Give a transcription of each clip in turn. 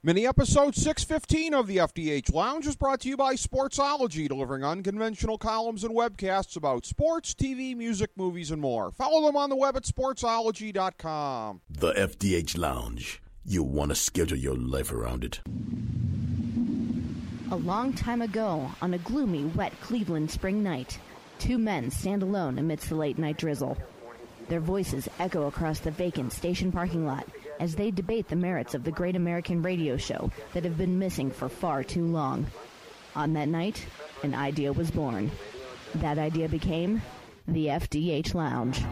Mini episode 615 of the FDH Lounge is brought to you by Sportsology, delivering unconventional columns and webcasts about sports, TV, music, movies, and more. Follow them on the web at sportsology.com. The FDH Lounge. You want to schedule your life around it. A long time ago, on a gloomy, wet Cleveland spring night, two men stand alone amidst the late-night drizzle. Their voices echo across the vacant station parking lot as they debate the merits of the great American radio show that have been missing for far too long. On that night, an idea was born. That idea became the FDH Lounge.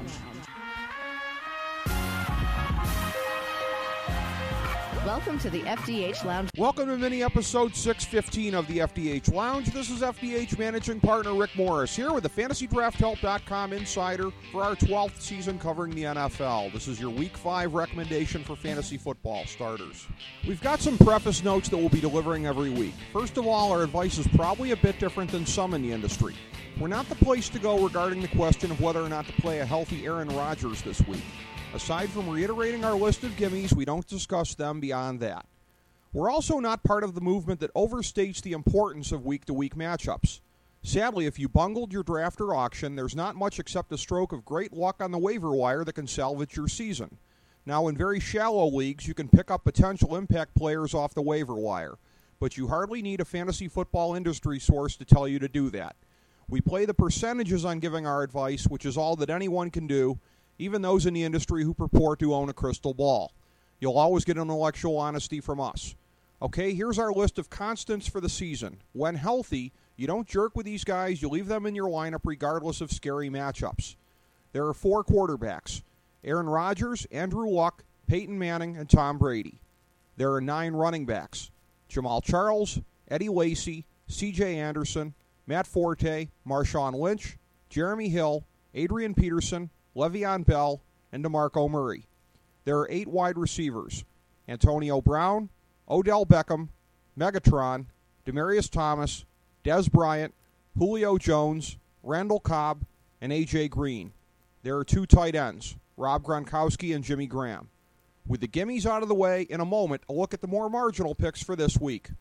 Welcome to the FDH Lounge. Welcome to mini episode 615 of the FDH Lounge. This is FDH managing partner Rick Morris here with the FantasyDraftHelp.com insider for our 12th season covering the NFL. This is your Week 5 recommendation for fantasy football starters. We've got some preface notes that we'll be delivering every week. First of all, our advice is probably a bit different than some in the industry. We're not the place to go regarding the question of whether or not to play a healthy Aaron Rodgers this week. Aside from reiterating our list of gimmies, we don't discuss them beyond that. We're also not part of the movement that overstates the importance of week-to-week matchups. Sadly, if you bungled your draft or auction, there's not much except a stroke of great luck on the waiver wire that can salvage your season. Now, in very shallow leagues, you can pick up potential impact players off the waiver wire, but you hardly need a fantasy football industry source to tell you to do that. We play the percentages on giving our advice, which is all that anyone can do, even those in the industry who purport to own a crystal ball. You'll always get intellectual honesty from us. Okay, here's our list of constants for the season. When healthy, you don't jerk with these guys. You leave them in your lineup regardless of scary matchups. There are 4 quarterbacks: Aaron Rodgers, Andrew Luck, Peyton Manning, and Tom Brady. There are 9 running backs: Jamal Charles, Eddie Lacy, C.J. Anderson, Matt Forte, Marshawn Lynch, Jeremy Hill, Adrian Peterson, Le'Veon Bell, and DeMarco Murray. There are 8 wide receivers: Antonio Brown, Odell Beckham, Megatron, Demaryius Thomas, Dez Bryant, Julio Jones, Randall Cobb, and A.J. Green. There are 2 tight ends: Rob Gronkowski and Jimmy Graham. With the gimmies out of the way, in a moment, a look at the more marginal picks for this week.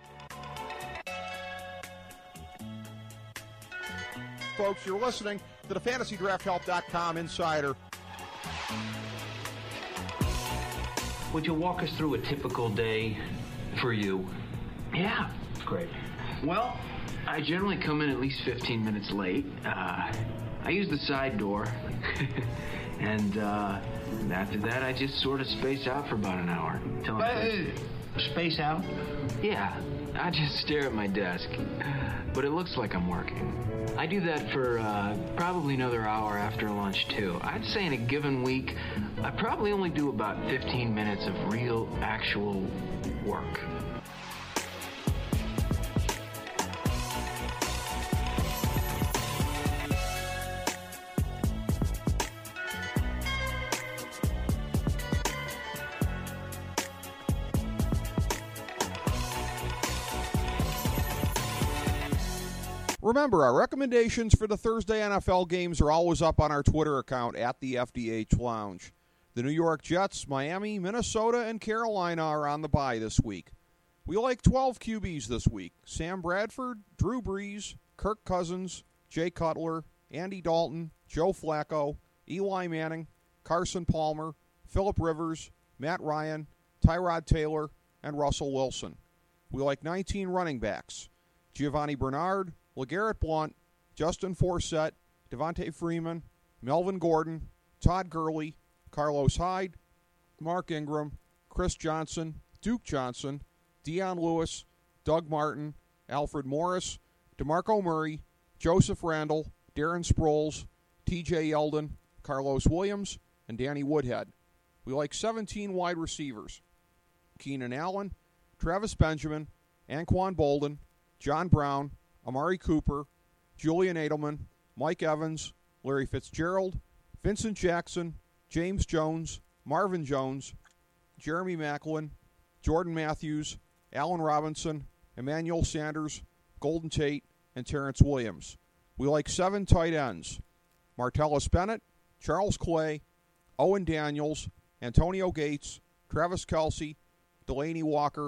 Folks, you're listening to the FantasyDraftHelp.com insider. Would you walk us through a typical day for you? Yeah. Great. Well, I generally come in at least 15 minutes late. I use the side door. and after that, I just sort of space out for about an hour. Space out? Yeah. I just stare at my desk. But it looks like I'm working. I do that for probably another hour after lunch, too. I'd say in a given week, I probably only do about 15 minutes of real, actual work. Remember, our recommendations for the Thursday NFL games are always up on our Twitter account at the FDH Lounge. The New York Jets, Miami, Minnesota, and Carolina are on the bye this week. We like 12 QBs this week: Sam Bradford, Drew Brees, Kirk Cousins, Jay Cutler, Andy Dalton, Joe Flacco, Eli Manning, Carson Palmer, Phillip Rivers, Matt Ryan, Tyrod Taylor, and Russell Wilson. We like 19 running backs: Giovanni Bernard, LeGarrette Blount, Justin Forsett, Devontae Freeman, Melvin Gordon, Todd Gurley, Carlos Hyde, Mark Ingram, Chris Johnson, Duke Johnson, Dion Lewis, Doug Martin, Alfred Morris, DeMarco Murray, Joseph Randall, Darren Sproles, TJ Yeldon, Carlos Williams, and Danny Woodhead. We like 17 wide receivers: Keenan Allen, Travis Benjamin, Anquan Bolden, John Brown, Amari Cooper, Julian Edelman, Mike Evans, Larry Fitzgerald, Vincent Jackson, James Jones, Marvin Jones, Jeremy Maclin, Jordan Matthews, Allen Robinson, Emmanuel Sanders, Golden Tate, and Terrence Williams. We like 7 tight ends: Martellus Bennett, Charles Clay, Owen Daniels, Antonio Gates, Travis Kelce, Delaney Walker,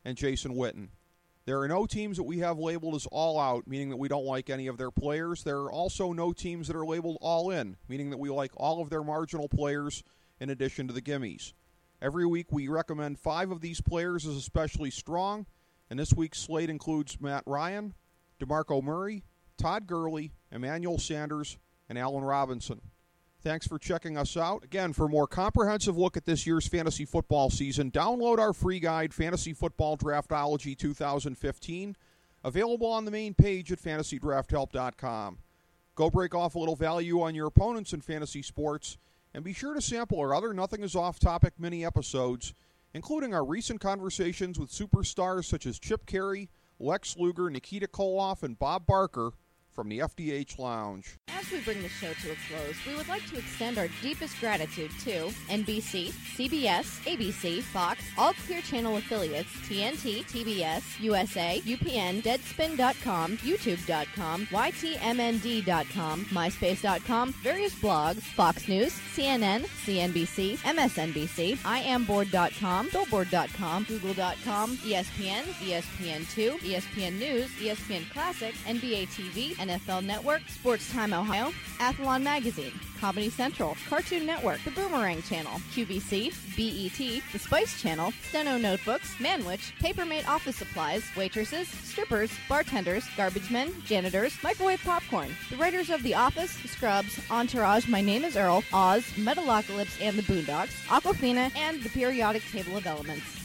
and Jason Witten. There are no teams that we have labeled as all out, meaning that we don't like any of their players. There are also no teams that are labeled all in, meaning that we like all of their marginal players in addition to the gimmies. Every week we recommend 5 of these players as especially strong, and this week's slate includes Matt Ryan, DeMarco Murray, Todd Gurley, Emmanuel Sanders, and Allen Robinson. Thanks for checking us out. Again, for a more comprehensive look at this year's fantasy football season, download our free guide, Fantasy Football Draftology 2015, available on the main page at fantasydrafthelp.com. Go break off a little value on your opponents in fantasy sports, and be sure to sample our other Nothing Is Off Topic mini episodes, including our recent conversations with superstars such as Chip Carey, Lex Luger, Nikita Koloff, and Bob Barker from the FDH Lounge. As we bring the show to a close, we would like to extend our deepest gratitude to NBC, CBS, ABC, Fox, all Clear Channel affiliates, TNT, TBS, USA, UPN, Deadspin.com, YouTube.com, YTMND.com, MySpace.com, various blogs, Fox News, CNN, CNBC, MSNBC, IamBoard.com, Billboard.com, Google.com, ESPN, ESPN2, ESPN News, ESPN Classic, NBA TV, NFL Network, Sports Time Ohio, Athlon Magazine, Comedy Central, Cartoon Network, The Boomerang Channel, QVC, BET, The Spice Channel, Steno Notebooks, Manwich, Papermate Office Supplies, waitresses, strippers, bartenders, garbage men, janitors, microwave popcorn, the writers of The Office, Scrubs, Entourage, My Name is Earl, Oz, Metalocalypse and the Boondocks, Aquafina, and the Periodic Table of Elements.